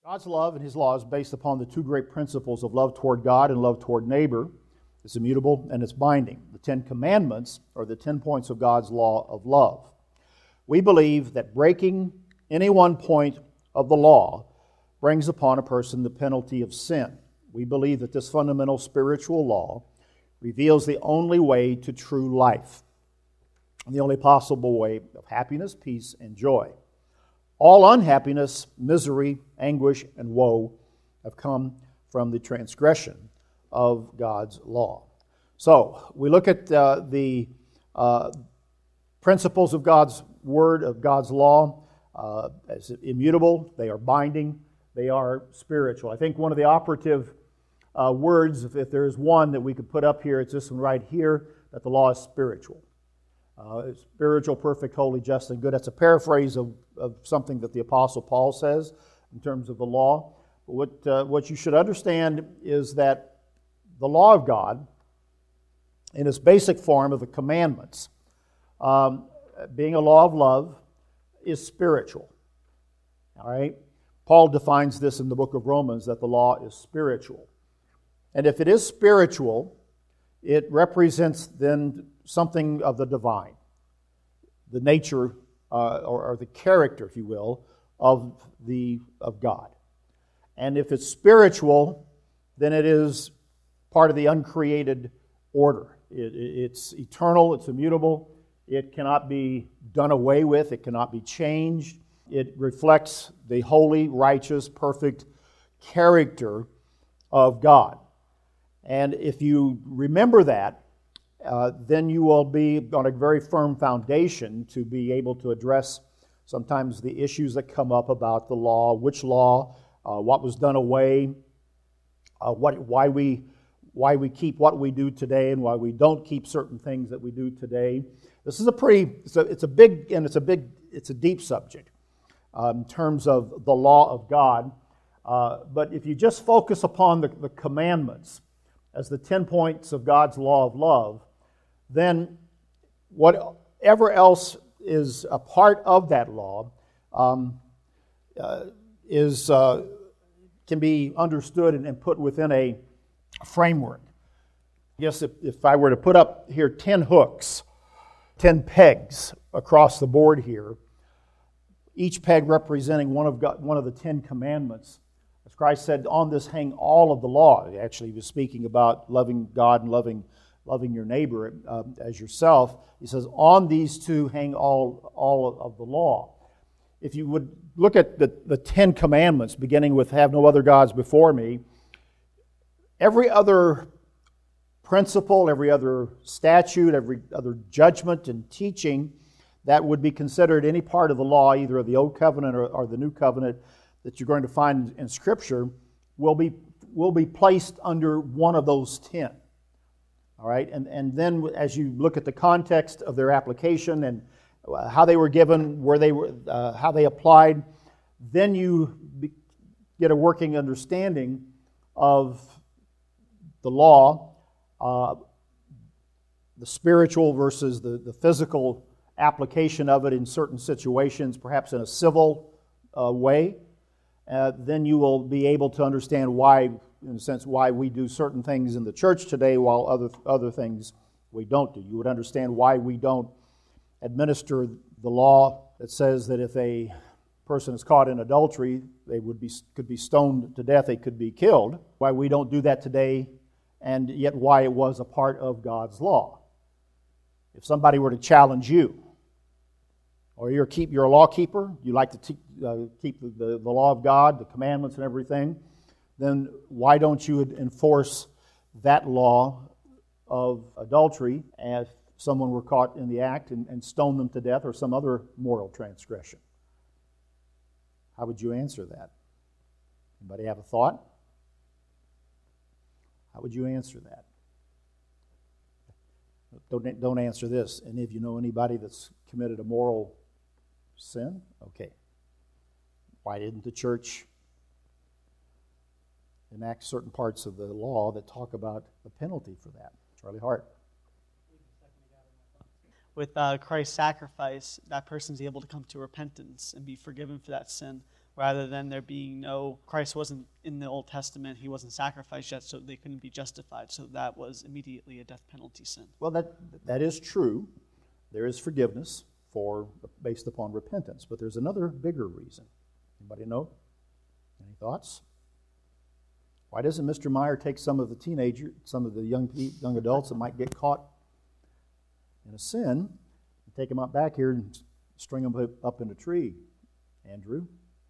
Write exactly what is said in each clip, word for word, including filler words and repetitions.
God's love and His law is based upon the two great principles of love toward God and love toward neighbor. It's immutable and it's binding. The Ten Commandments are the ten points of God's law of love. We believe that breaking any one point of the law brings upon a person the penalty of sin. We believe that this fundamental spiritual law reveals the only way to true life, and the only possible way of happiness, peace, and joy. All unhappiness, misery, anguish, and woe have come from the transgression of God's law. So, we look at uh, the uh, principles of God's Word, of God's law, uh, as immutable. They are binding. They are spiritual. I think one of the operative uh, words, if, if there is one that we could put up here, it's this one right here, that the law is spiritual. Uh, spiritual, perfect, holy, just, and good. That's a paraphrase of, of something that the Apostle Paul says in terms of the law. But what, uh, what you should understand is that the law of God, in its basic form of the commandments, um, being a law of love, is spiritual. All right? Paul defines this in the book of Romans, that the law is spiritual. And if it is spiritual, it represents then something of the divine, the nature uh, or, or the character, if you will, of the of God. And if it's spiritual, then it is part of the uncreated order. It, it's eternal, it's immutable, it cannot be done away with, it cannot be changed. It reflects the holy, righteous, perfect character of God. And if you remember that, uh, then you will be on a very firm foundation to be able to address sometimes the issues that come up about the law, which law, uh, what was done away, uh, what, why we why we keep what we do today and why we don't keep certain things that we do today. This is a pretty, it's a, it's a big, and it's a big, it's a deep subject uh, in terms of the law of God. Uh, but if you just focus upon the, the commandments as the ten points of God's law of love, then whatever else is a part of that law um, uh, is uh, can be understood and, and put within a framework. Yes, if, if I were to put up here ten hooks, ten pegs across the board here, each peg representing one of God, one of the Ten Commandments. As Christ said, on this hang all of the law. Actually, he was speaking about loving God and loving loving your neighbor uh, as yourself. He says, on these two hang all, all of the law. If you would look at the, the Ten Commandments, beginning with have no other gods before me, every other principle, every other statute, every other judgment and teaching that would be considered any part of the law, either of the Old Covenant or, or the New Covenant, that you're going to find in Scripture, will be will be placed under one of those ten. All right, and and then as you look at the context of their application and how they were given, where they were, uh, how they applied, then you be, get a working understanding of the law, uh, the spiritual versus the, the physical application of it in certain situations, perhaps in a civil uh, way. Uh, then you will be able to understand why, in a sense, why we do certain things in the church today while other other things we don't do. You would understand why we don't administer the law that says that if a person is caught in adultery, they would be could be stoned to death, they could be killed. Why we don't do that today, and yet why it was a part of God's law. If somebody were to challenge you, or you're keep you're a law keeper, you like to te- uh, keep the, the, the law of God, the commandments and everything, then why don't you enforce that law of adultery if someone were caught in the act and, and stone them to death or some other moral transgression? How would you answer that? Anybody have a thought? How would you answer that? Don't, don't answer this. Any of you know anybody that's committed a moral sin? Okay. Why didn't the church enact certain parts of the law that talk about the penalty for that? Charlie Hart. With uh, Christ's sacrifice, that person's able to come to repentance and be forgiven for that sin. rather than there being no, Christ wasn't in the Old Testament, he wasn't sacrificed yet, so they couldn't be justified. So that was immediately a death penalty sin. Well, that that is true. There is forgiveness for based upon repentance, but there's another bigger reason. Anybody know? Any thoughts? Why doesn't Mister Meyer take some of the teenagers, some of the young young adults that might get caught in a sin, and take them out back here and string them up in a tree? Andrew?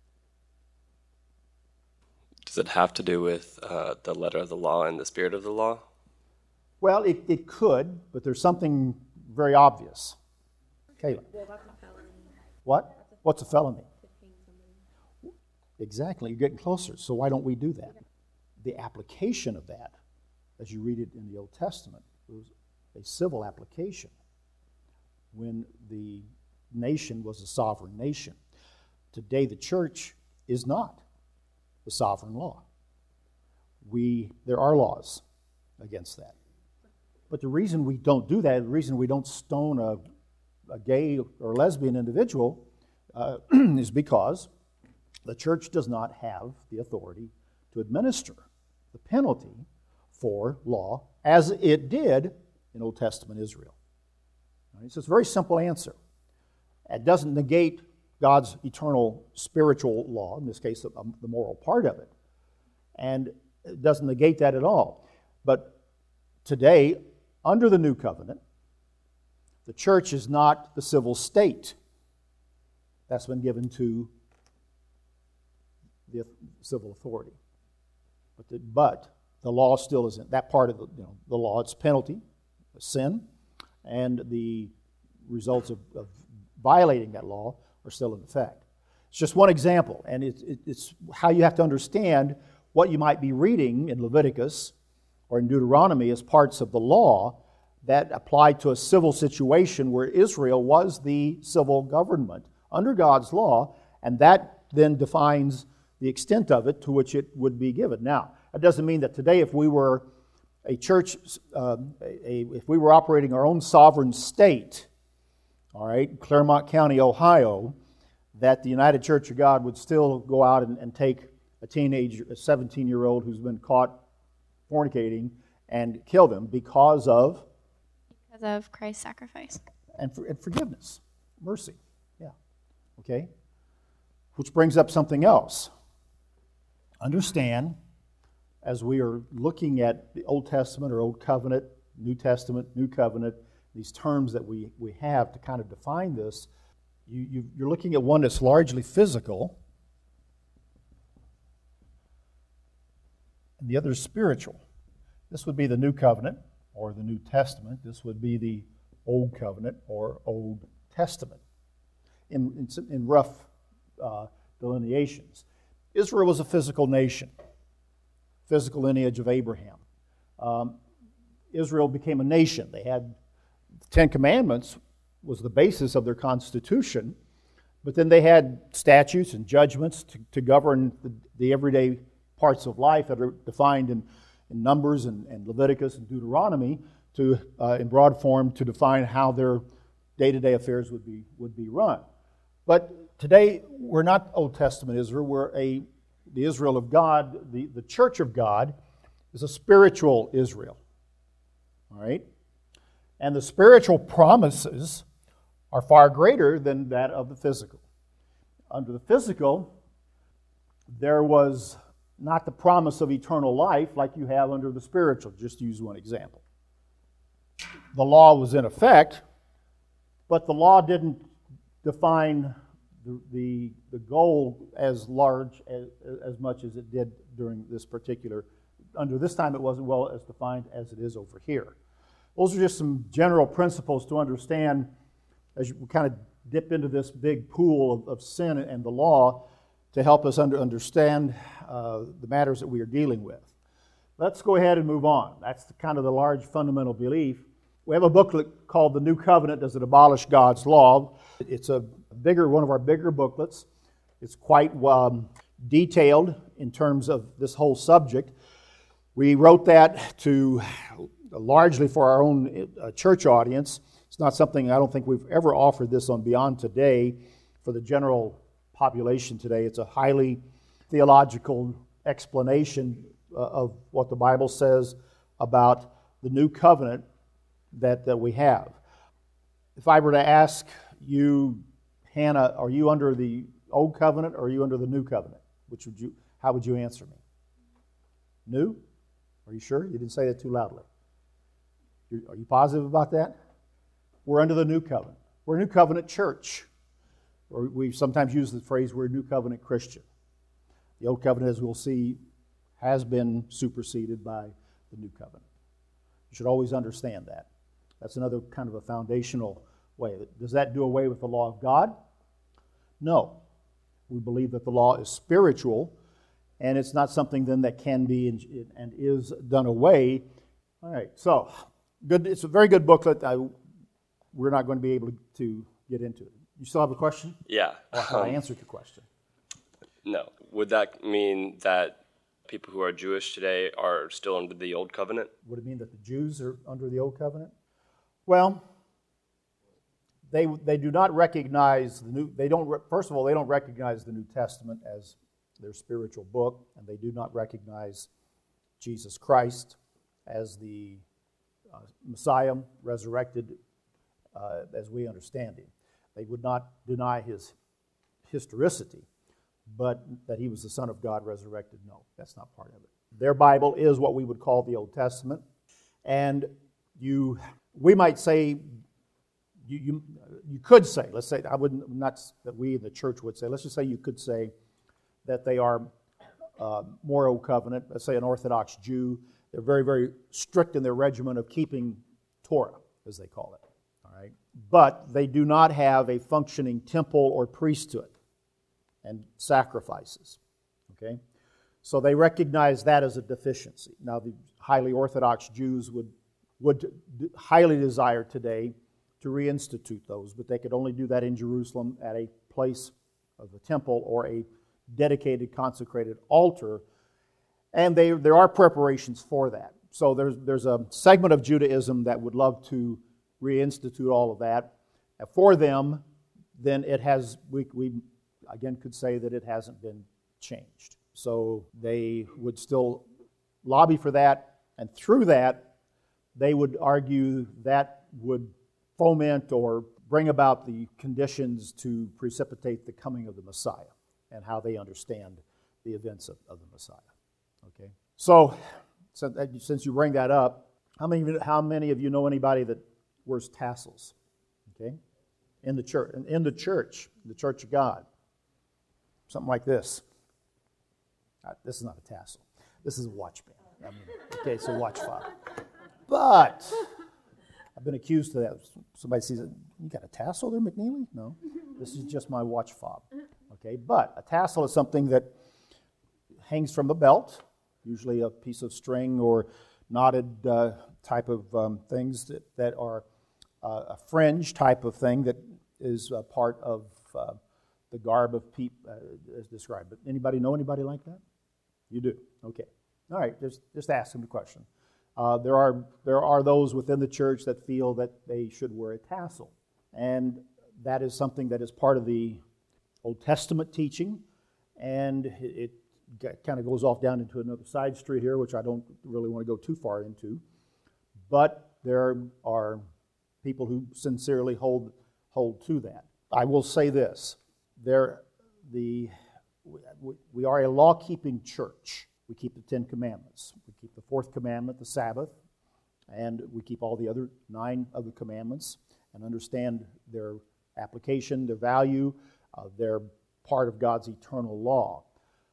Does it have to do with uh, the letter of the law and the spirit of the law? Well, it, it could, but there's something very obvious. Caleb. Well, that's a felony. What? What's a felony? Fifteen somebody. Exactly. You're getting closer. So why don't we do that? The application of that, as you read it in the Old Testament, was a civil application when the nation was a sovereign nation. Today, the church is not the sovereign law. We there are laws against that. But the reason we don't do that, the reason we don't stone a, a gay or lesbian individual uh, is because the church does not have the authority to administer the penalty for law as it did in Old Testament Israel. Right? So it's a very simple answer. It doesn't negate God's eternal spiritual law, in this case, the moral part of it. And it doesn't negate that at all. But today, under the new covenant, the church is not the civil state. That's been given to the civil authority. But the, but the law still isn't. That part of the, you know, the law, it's penalty, sin, and the results of, of violating that law are still in effect. It's just one example, and it's, it's how you have to understand what you might be reading in Leviticus or in Deuteronomy as parts of the law that apply to a civil situation where Israel was the civil government under God's law, and that then defines the extent of it to which it would be given. Now, that doesn't mean that today if we were a church, uh, a, if we were operating our own sovereign state, all right, Claremont County, Ohio, that the United Church of God would still go out and, and take a teenager, a seventeen-year-old who's been caught fornicating and kill them because of? Because of Christ's sacrifice. And, for, and forgiveness, mercy, yeah, okay? Which brings up something else. Understand, as we are looking at the Old Testament or Old Covenant, New Testament, New Covenant, these terms that we, we have to kind of define this, you, you, you're looking at one that's largely physical, and the other is spiritual. This would be the New Covenant or the New Testament. This would be the Old Covenant or Old Testament in, in, in rough uh, delineations. Israel was a physical nation, physical lineage of Abraham. Um, Israel became a nation. They had the Ten Commandments was the basis of their constitution, but then they had statutes and judgments to, to govern the, the everyday parts of life that are defined in, in Numbers and, and Leviticus and Deuteronomy to, uh, in broad form, to define how their day-to-day affairs would be would be run. But today, we're not Old Testament Israel. We're a the Israel of God. The, the Church of God is a spiritual Israel. All right? And the spiritual promises are far greater than that of the physical. Under the physical, there was not the promise of eternal life like you have under the spiritual, just to use one example. The law was in effect, but the law didn't define the, the, the goal as large, as, as much as it did during this particular, under this time it wasn't well as defined as it is over here. Those are just some general principles to understand as you kind of dip into this big pool of, of sin and the law to help us under, understand uh, the matters that we are dealing with. Let's go ahead and move on. That's the, kind of the large fundamental belief. We have a booklet called The New Covenant, Does It Abolish God's Law? It's a bigger, one of our bigger booklets. It's quite um, detailed in terms of this whole subject. We wrote that to largely for our own uh, church audience. It's not something, I don't think we've ever offered this on Beyond Today for the general population today. It's a highly theological explanation uh, of what the Bible says about the new covenant that, that we have. If I were to ask you, Hannah, are you under the old covenant or are you under the new covenant? Which would you? How would you answer me? New? Are you sure? You didn't say that too loudly. You're, are you positive about that? We're under the new covenant. We're a new covenant church. Or we sometimes use the phrase, we're a new covenant Christian. The old covenant, as we'll see, has been superseded by the new covenant. You should always understand that. That's another kind of a foundational way. Does that do away with the law of God? No. We believe that the law is spiritual, and it's not something then that can be and is done away. All right, so good. It's a very good booklet. I, we're not going to be able to get into it. You still have a question? Yeah. I thought I answered your question. No. Would that mean that people who are Jewish today are still under the old covenant? Would it mean that the Jews are under the old covenant? Well, they they do not recognize the new. They don't. First of all, they don't recognize the New Testament as their spiritual book, and they do not recognize Jesus Christ as the uh, Messiah, resurrected uh, as we understand him. They would not deny his historicity, but that he was the Son of God resurrected, no, that's not part of it. Their Bible is what we would call the Old Testament, and you, we might say, you you, you could say, let's say, I wouldn't, not that we in the church would say, let's just say you could say that they are uh, more Old Covenant, let's say an Orthodox Jew. They're very, very strict in their regimen of keeping Torah, as they call it. All right, but they do not have a functioning temple or priesthood and sacrifices. Okay, so they recognize that as a deficiency. Now, the highly Orthodox Jews would would highly desire today to reinstitute those, but they could only do that in Jerusalem at a place of the temple or a dedicated, consecrated altar, and they, there are preparations for that. So there's, there's a segment of Judaism that would love to reinstitute all of that. And for them, then it has, we, we again could say that it hasn't been changed. So they would still lobby for that, and through that, they would argue that would foment or bring about the conditions to precipitate the coming of the Messiah and how they understand the events of, of the Messiah. Okay, so, so since you bring that up, how many of you, how many of you know anybody that wears tassels? Okay, in the church, in the church, the Church of God, something like this. Uh, this is not a tassel. This is a watch band. I mean, okay, it's a watch fob. But I've been accused of that. Somebody sees it. You got a tassel there, McNeely? No, this is just my watch fob. Okay, but a tassel is something that hangs from the belt, usually a piece of string or knotted uh, type of um, things that, that are uh, a fringe type of thing that is a part of uh, the garb of people uh, as described. But anybody know anybody like that? You do. Okay. All right. Just just ask them the question. Uh, there are there are those within the church that feel that they should wear a tassel, and that is something that is part of the Old Testament teaching, and it, it kind of goes off down into another side street here, which I don't really want to go too far into. But there are people who sincerely hold hold to that. I will say this: there, the we, we are a law-keeping church. We keep the Ten Commandments. We keep the fourth commandment, the Sabbath, and we keep all the other nine of the commandments and understand their application, their value. Uh, they're part of God's eternal law.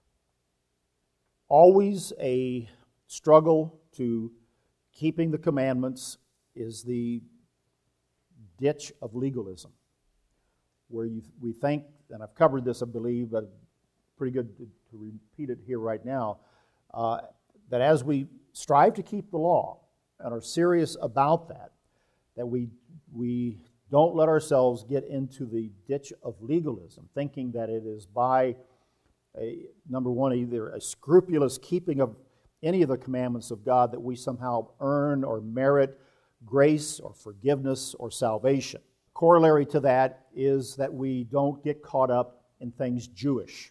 Always a struggle to keeping the commandments is the ditch of legalism, where you, we think, and I've covered this, I believe, but pretty good to, to repeat it here right now, uh, that as we strive to keep the law and are serious about that, that we we don't let ourselves get into the ditch of legalism, thinking that it is by, a, number one, either a scrupulous keeping of any of the commandments of God that we somehow earn or merit grace or forgiveness or salvation. Corollary to that is that we don't get caught up in things Jewish,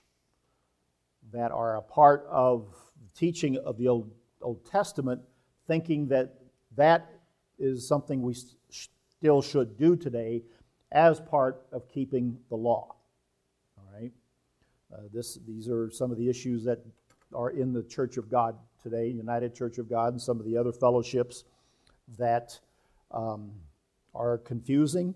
that are a part of the teaching of the Old, Old Testament, thinking that that is something we st- still should do today as part of keeping the law. All right? Uh, this, these are some of the issues that are in the Church of God today, United Church of God, and some of the other fellowships that um, are confusing.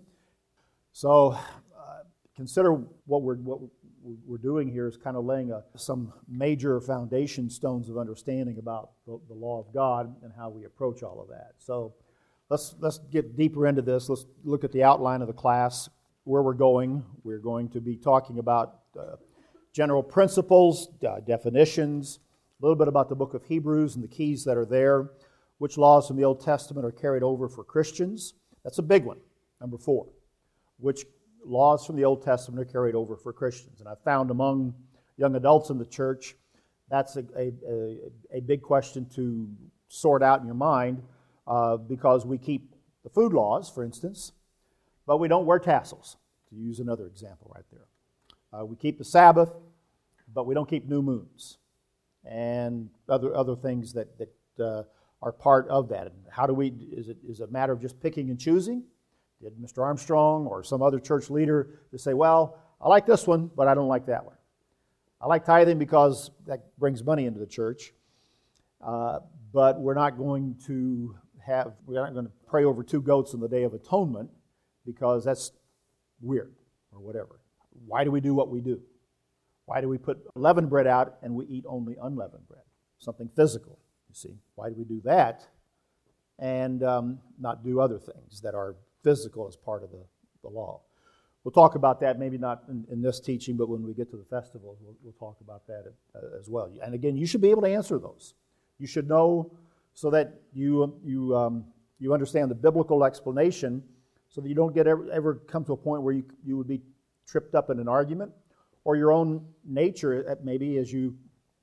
So uh, consider what we're what we're doing here is kind of laying a, some major foundation stones of understanding about the, the law of God and how we approach all of that. So let's let's get deeper into this. Let's look at the outline of the class, where we're going. We're going to be talking about uh, general principles, uh, definitions, a little bit about the book of Hebrews and the keys that are there, which laws from the Old Testament are carried over for Christians. That's a big one, number four. Which laws from the Old Testament are carried over for Christians. And I found among young adults in the church, that's a, a, a, a big question to sort out in your mind, uh, because we keep the food laws, for instance, but we don't wear tassels, to use another example right there. Uh, we keep the Sabbath, but we don't keep new moons, and other other things that, that uh, are part of that. And how do we, is it, is it a matter of just picking and choosing? Did Mister Armstrong or some other church leader just say, well, I like this one, but I don't like that one. I like tithing because that brings money into the church, uh, but we're not going to have, we're not going to pray over two goats on the Day of Atonement because that's weird or whatever. Why do we do what we do? Why do we put leavened bread out and we eat only unleavened bread? Something physical, you see. Why do we do that and um, not do other things that are physical as part of the, the law? We'll talk about that, maybe not in, in this teaching, but when we get to the festivals, we'll, we'll talk about that uh, as well. And again, you should be able to answer those. You should know so that you you um, you understand the biblical explanation, so that you don't get ever, ever come to a point where you you would be tripped up in an argument, or your own nature, maybe as you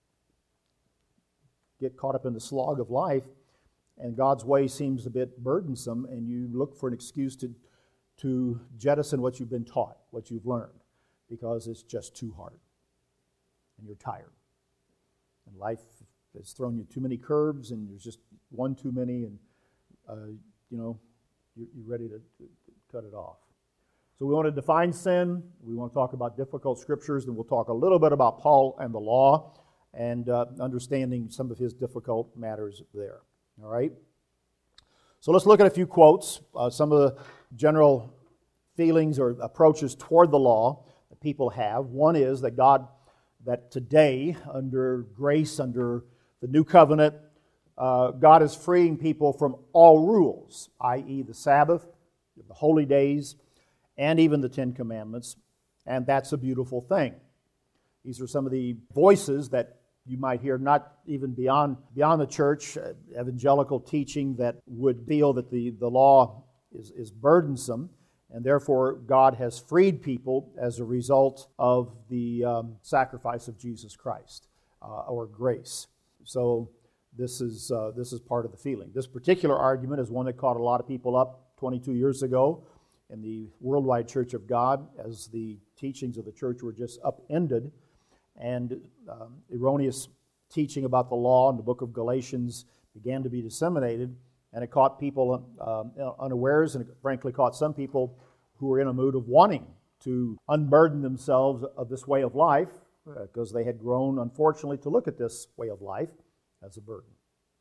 get caught up in the slog of life, and God's way seems a bit burdensome, and you look for an excuse to, to jettison what you've been taught, what you've learned, because it's just too hard, and you're tired. And life has thrown you too many curves, and there's just one too many, and uh, you know, you're, you're ready to, to, to cut it off. So we want to define sin. We want to talk about difficult scriptures, and we'll talk a little bit about Paul and the law, and uh, understanding some of his difficult matters there. All right? So let's look at a few quotes, uh, some of the general feelings or approaches toward the law that people have. One is that God, that today, under grace, under the new covenant, uh, God is freeing people from all rules, that is the Sabbath, the holy days, and even the Ten Commandments, and that's a beautiful thing. These are some of the voices that you might hear, not even beyond beyond the church, uh, evangelical teaching that would feel that the, the law is, is burdensome, and therefore God has freed people as a result of the um, sacrifice of Jesus Christ, uh, or grace. So this is uh, this is part of the feeling. This particular argument is one that caught a lot of people up twenty-two years ago in the Worldwide Church of God, as the teachings of the church were just upended, and um, erroneous teaching about the law in the book of Galatians began to be disseminated, and it caught people um, unawares, and it frankly caught some people who were in a mood of wanting to unburden themselves of this way of life, because uh, they had grown, unfortunately, to look at this way of life as a burden.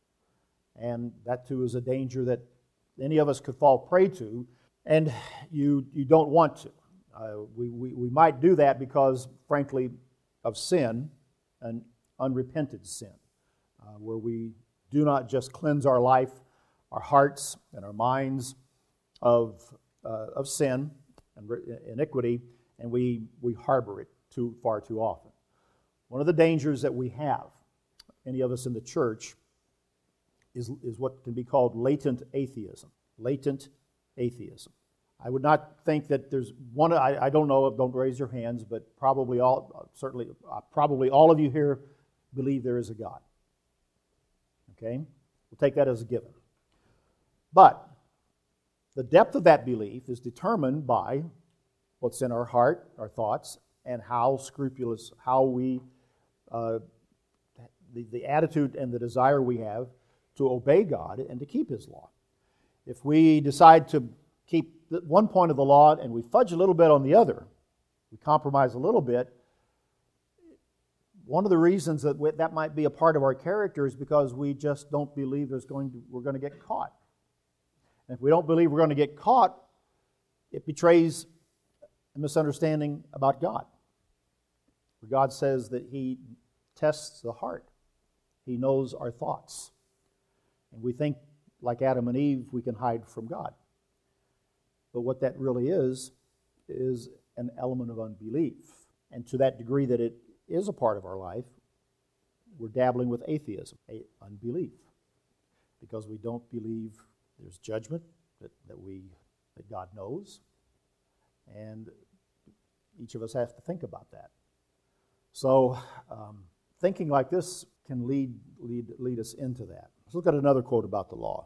And that, too, is a danger that any of us could fall prey to, and you you don't want to. Uh, we, we, we might do that because, frankly, of sin, and unrepented sin, uh, where we do not just cleanse our life, our hearts, and our minds of uh, of sin and iniquity, and we we harbor it too far too often. One of the dangers that we have, any of us in the church, is is what can be called latent atheism. Latent atheism. I would not think that there's one. I, I don't know. Don't raise your hands, but probably all, certainly, uh, probably all of you here believe there is a God. Okay, we'll take that as a given. But the depth of that belief is determined by what's in our heart, our thoughts, and how scrupulous, how we, uh, the, the attitude and the desire we have to obey God and to keep His law. If we decide to keep one point of the law and we fudge a little bit on the other, we compromise a little bit, one of the reasons that we, that might be a part of our character is because we just don't believe there's going to, we're going to get caught. And if we don't believe we're going to get caught, it betrays a misunderstanding about God. For God says that He tests the heart. He knows our thoughts. And we think, like Adam and Eve, we can hide from God. But what that really is, is an element of unbelief. And to that degree that it is a part of our life, we're dabbling with atheism, unbelief. Because we don't believe there's judgment that, that we that God knows. And each of us have to think about that. So um, thinking like this can lead, lead, lead us into that. Let's look at another quote about the law.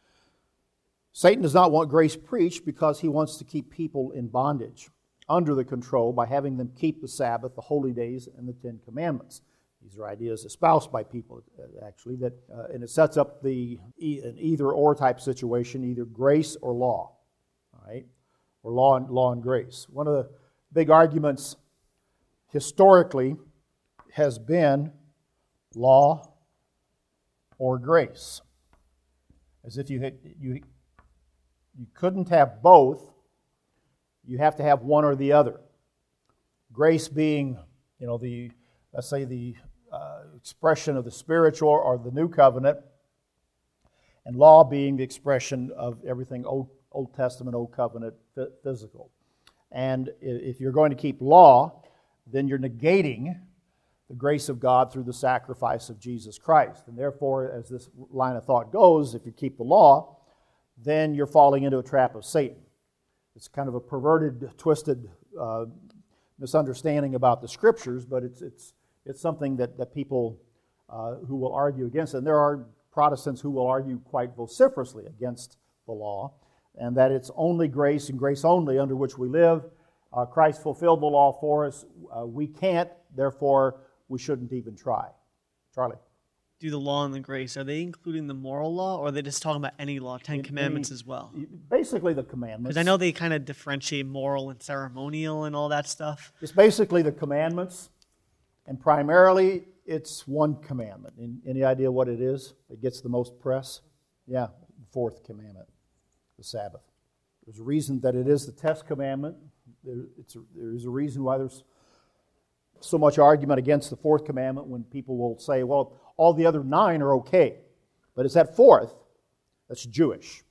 Satan does not want grace preached because he wants to keep people in bondage, under the control, by having them keep the Sabbath, the holy days, and the Ten Commandments. These are ideas espoused by people, actually, that uh, and it sets up the an either-or type situation, either grace or law, all right, or law and law and grace. One of the big arguments historically has been law or grace, as if you had, you you couldn't have both. You have to have one or the other. Grace being, you know, the let's say the uh, expression of the spiritual or the new covenant, and law being the expression of everything Old, Old Testament, Old Covenant, physical. And if you're going to keep law, then you're negating the grace of God through the sacrifice of Jesus Christ. And therefore, as this line of thought goes, if you keep the law, then you're falling into a trap of Satan. It's kind of a perverted, twisted uh, misunderstanding about the Scriptures, but it's it's it's something that, that people uh, who will argue against it. And there are Protestants who will argue quite vociferously against the law, and that it's only grace and grace only under which we live. Uh, Christ fulfilled the law for us. Uh, we can't, therefore we shouldn't even try. Charlie? Do the law and the grace, are they including the moral law, or are they just talking about any law, Ten Any- Commandments any- as well? Basically the commandments. Because I know they kind of differentiate moral and ceremonial and all that stuff. It's basically the commandments, and primarily it's one commandment. And any idea what it is that gets the most press? Yeah, the fourth commandment, the Sabbath. There's a reason that it is the tenth commandment. There, it's a, there's a reason why there's so much argument against the fourth commandment when people will say, well, all the other nine are okay, but it's that fourth that's Jewish.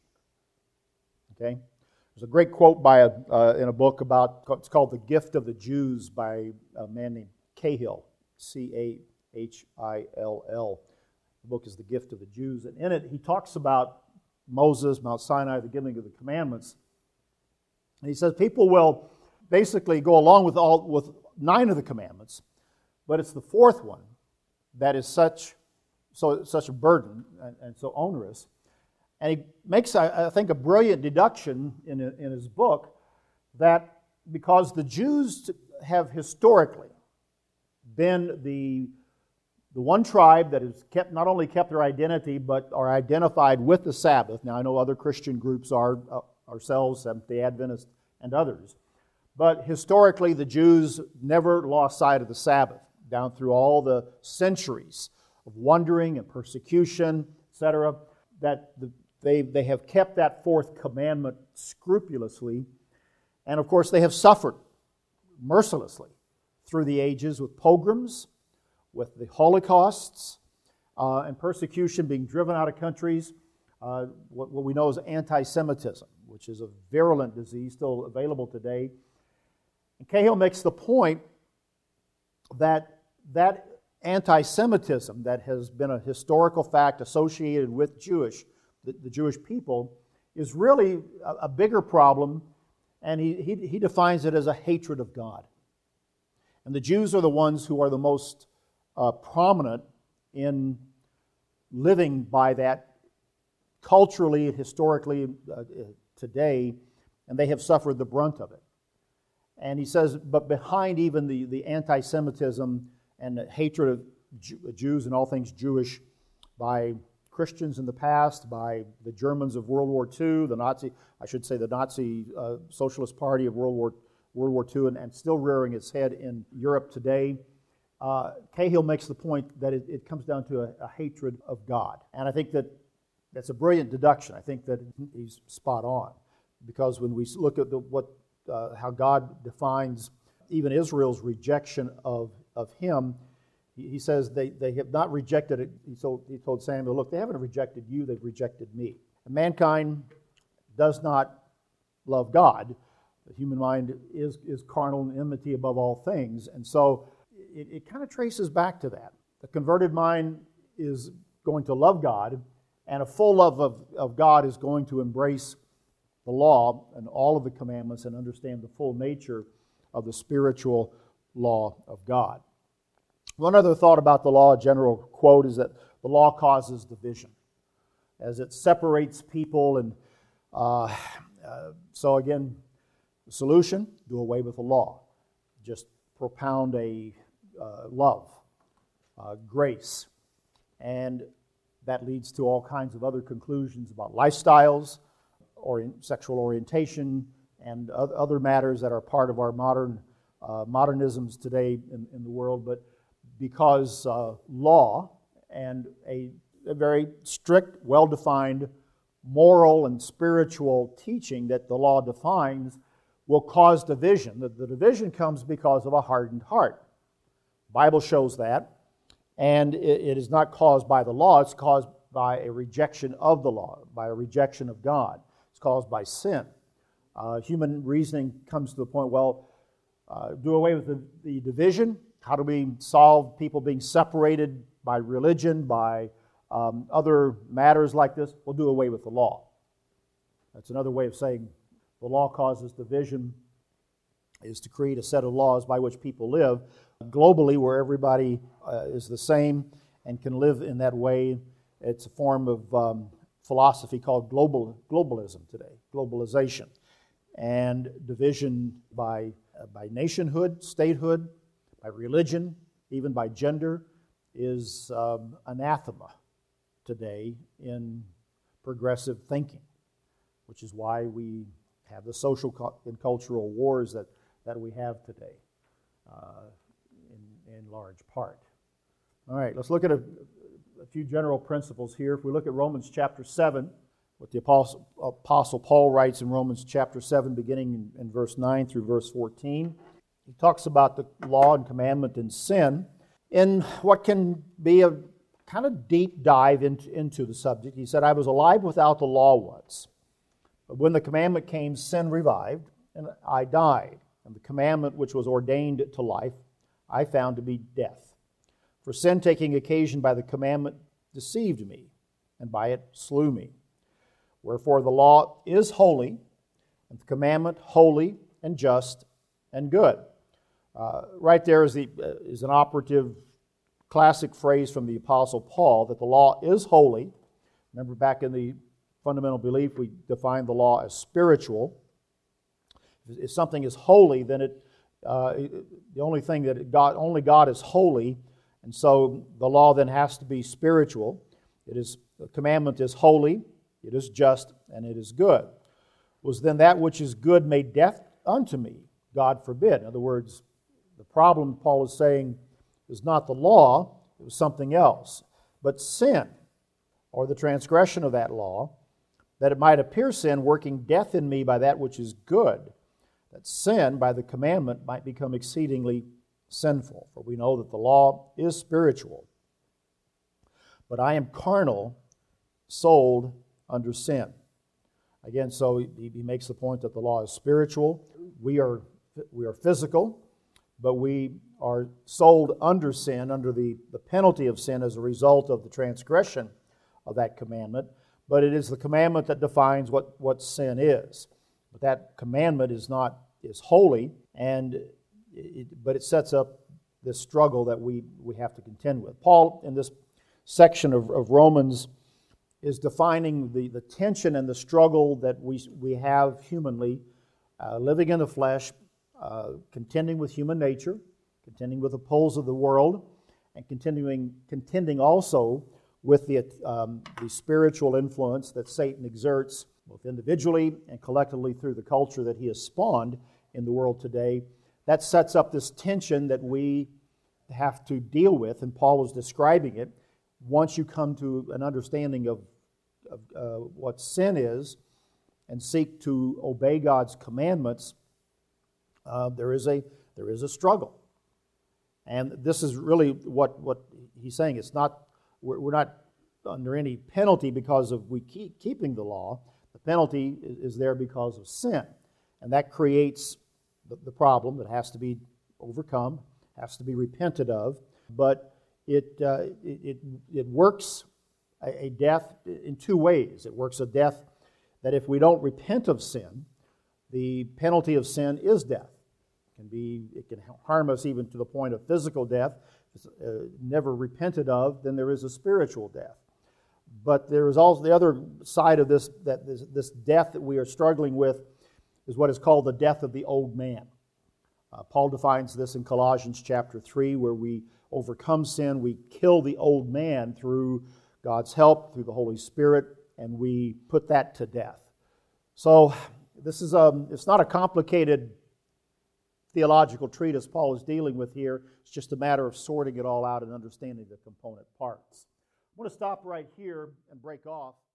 Okay? There's a great quote by a, uh, in a book about, it's called The Gift of the Jews by a man named Cahill, C A H I L L. The book is The Gift of the Jews, and in it he talks about Moses, Mount Sinai, the giving of the commandments. And he says people will basically go along with all with nine of the commandments, but it's the fourth one that is such so such a burden and, and so onerous. And he makes, I, I think, a brilliant deduction in, in his book that because the Jews have historically been the, the one tribe that has kept not only kept their identity, but are identified with the Sabbath. Now, I know other Christian groups are, uh, ourselves, Seventh-day Adventists, and others. But historically, the Jews never lost sight of the Sabbath, down through all the centuries of wandering and persecution, et cetera, that the, they, they have kept that fourth commandment scrupulously. And of course, they have suffered mercilessly through the ages with pogroms, with the Holocausts, uh, and persecution, being driven out of countries, uh, what, what we know as anti-Semitism, which is a virulent disease still available today. And Cahill makes the point that that anti-Semitism that has been a historical fact associated with Jewish, the, the Jewish people, is really a, a bigger problem, and he, he, he defines it as a hatred of God. And the Jews are the ones who are the most uh, prominent in living by that culturally, historically, uh, today, and they have suffered the brunt of it. And he says, but behind even the, the anti-Semitism and the hatred of Jew, Jews and all things Jewish by Christians in the past, by the Germans of World War Two, the Nazi, I should say the Nazi uh, Socialist Party of World War World War Two, and, and still rearing its head in Europe today. Uh, Cahill makes the point that it, it comes down to a, a hatred of God. And I think that that's a brilliant deduction. I think that he's spot on. Because when we look at the, what, uh, how God defines even Israel's rejection of, of him, he, he says they, they have not rejected it. He told, he told Samuel, look, they haven't rejected you, they've rejected me. And mankind does not love God. The human mind is, is carnal and enmity above all things. And so it, it kind of traces back to that. The converted mind is going to love God, and a full love of, of God is going to embrace the law and all of the commandments and understand the full nature of the spiritual law of God. One other thought about the law, a general quote, is that the law causes division as it separates people. And uh, uh, so again, the solution, do away with the law. Just propound a uh, love, uh, grace. And that leads to all kinds of other conclusions about lifestyles, or sexual orientation, and other matters that are part of our modern uh, modernisms today in, in the world. But because uh, law and a, a very strict, well-defined moral and spiritual teaching that the law defines will cause division. The, the division comes because of a hardened heart. The Bible shows that. And it, it is not caused by the law, it's caused by a rejection of the law, by a rejection of God. It's caused by sin. Uh, human reasoning comes to the point, well, uh, do away with the, the division. How do we solve people being separated by religion, by um, other matters like this? We'll do away with the law. That's another way of saying the law causes division, is to create a set of laws by which people live globally, where everybody uh, is the same and can live in that way. It's a form of um, philosophy called global globalism today, globalization, and division by uh, by nationhood, statehood, by religion, even by gender, is um, anathema today in progressive thinking, which is why we have the social and cultural wars that, that we have today, uh, in, in large part. All right, let's look at a, a few general principles here. If we look at Romans chapter seven, what the Apostle, Apostle Paul writes in Romans chapter seven, beginning in, in verse nine through verse fourteen, he talks about the law and commandment and sin in what can be a kind of deep dive into, into the subject. He said, I was alive without the law once, but when the commandment came, sin revived, and I died. And the commandment which was ordained to life, I found to be death. For sin, taking occasion by the commandment, deceived me, and by it slew me. Wherefore the law is holy, and the commandment holy and just and good. Uh, right there is, the, uh, is an operative classic phrase from the Apostle Paul, that the law is holy. Remember, back in the fundamental belief, we define the law as spiritual. If something is holy, then it, uh, the only thing that God, only God is holy, and so the law then has to be spiritual. It is, the commandment is holy, it is just, and it is good. Was then that which is good made death unto me? God forbid. In other words, the problem, Paul is saying, is not the law, it was something else, but sin, or the transgression of that law, that it might appear sin, working death in me by that which is good, that sin by the commandment might become exceedingly sinful. For we know that the law is spiritual, but I am carnal, sold under sin. Again, so he, he makes the point that the law is spiritual. We are, we are physical, but we are sold under sin, under the, the penalty of sin as a result of the transgression of that commandment. But it is the commandment that defines what, what sin is. But that commandment is not is holy, and it, but it sets up this struggle that we, we have to contend with. Paul, in this section of, of Romans, is defining the, the tension and the struggle that we, we have humanly, uh, living in the flesh, uh, contending with human nature, contending with the pulls of the world, and continuing contending also with the, um, the spiritual influence that Satan exerts both individually and collectively through the culture that he has spawned in the world today. That sets up this tension that we have to deal with, and Paul was describing it. Once you come to an understanding of, of uh, what sin is and seek to obey God's commandments, uh, there is a there is a struggle. And this is really what, what he's saying. It's not we're, we're not under any penalty because of we keep keeping the law. The penalty is, is there because of sin, and that creates the, the problem that has to be overcome, has to be repented of. But it uh, it, it it works a, a death in two ways. It works a death that if we don't repent of sin, the penalty of sin is death. Can be, it can harm us even to the point of physical death. If it's uh, never repented of, then there is a spiritual death. But there is also the other side of this, that this, this death that we are struggling with is what is called the death of the old man. Uh, Paul defines this in Colossians chapter three, where we overcome sin, we kill the old man through God's help, through the Holy Spirit, and we put that to death. So this is a, it's not a complicated theological treatise Paul is dealing with here. It's just a matter of sorting it all out and understanding the component parts. I'm going to stop right here and break off.